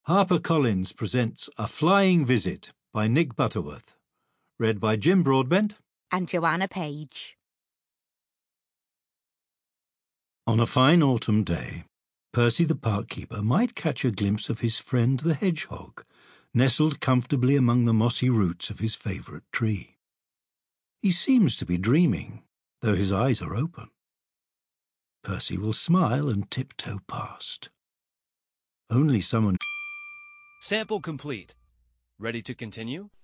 HarperCollins presents A Flying Visit by Nick Butterworth. Read by Jim Broadbent and Joanna Page. On a fine autumn day, Percy the park keeper might catch a glimpse of his friend the hedgehog, nestled comfortably among the mossy roots of his favourite tree. He seems to be dreaming, though his eyes are open. Percy will smile and tiptoe past. Only someone... Sample complete. Ready to continue?